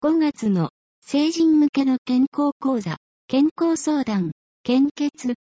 5月の成人向けの健康講座、健康相談、献血。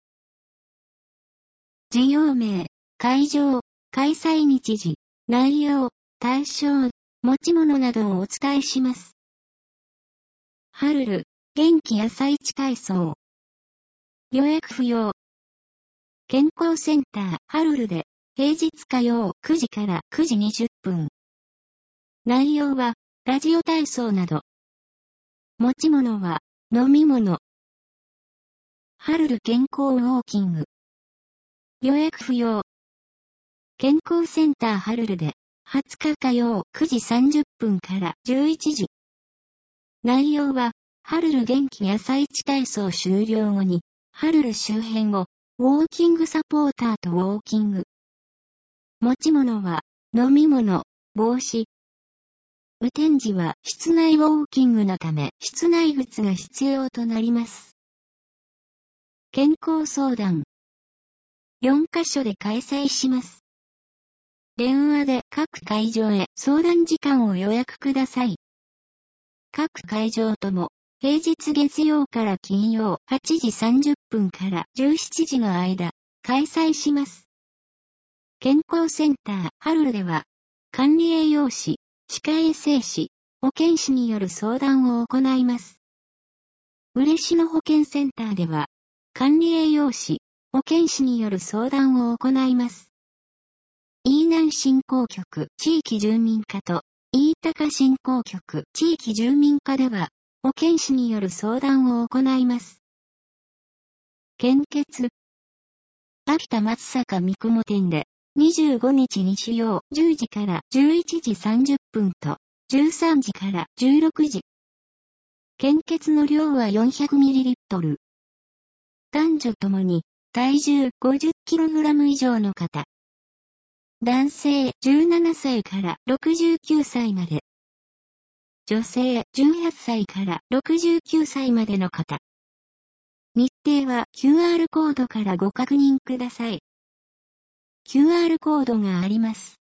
事業名、会場、開催日時、内容、対象、持ち物などをお伝えします。ハルル、元気朝市体操。予約不要。健康センター、ハルルで、平日火曜9時から9時20分。内容は、ラジオ体操など。持ち物は、飲み物。ハルル健康ウォーキング。予約不要。健康センターハルルで、20日火曜9時30分から11時。内容は、ハルル元気朝市体操終了後に、ハルル周辺を、ウォーキングサポーターとウォーキング。持ち物は、飲み物、帽子。雨天時は室内ウォーキングのため室内靴が必要となります。健康相談。4カ所で開催します。電話で各会場へ相談時間を予約ください。各会場とも平日月曜から金曜8時30分から17時の間開催します。健康センターハルルでは管理栄養士、歯科衛生士、保健師による相談を行います。嬉野保健センターでは、管理栄養士、保健師による相談を行います。飯南振興局地域住民課と、飯高振興局地域住民課では、保健師による相談を行います。献血。秋田松阪三雲店で、25日日曜10時から11時30分と13時から16時。献血の量は 400ml。男女ともに体重 50kg 以上の方。男性17歳から69歳まで。女性18歳から69歳までの方。日程は QR コードからご確認ください。QR コードがあります。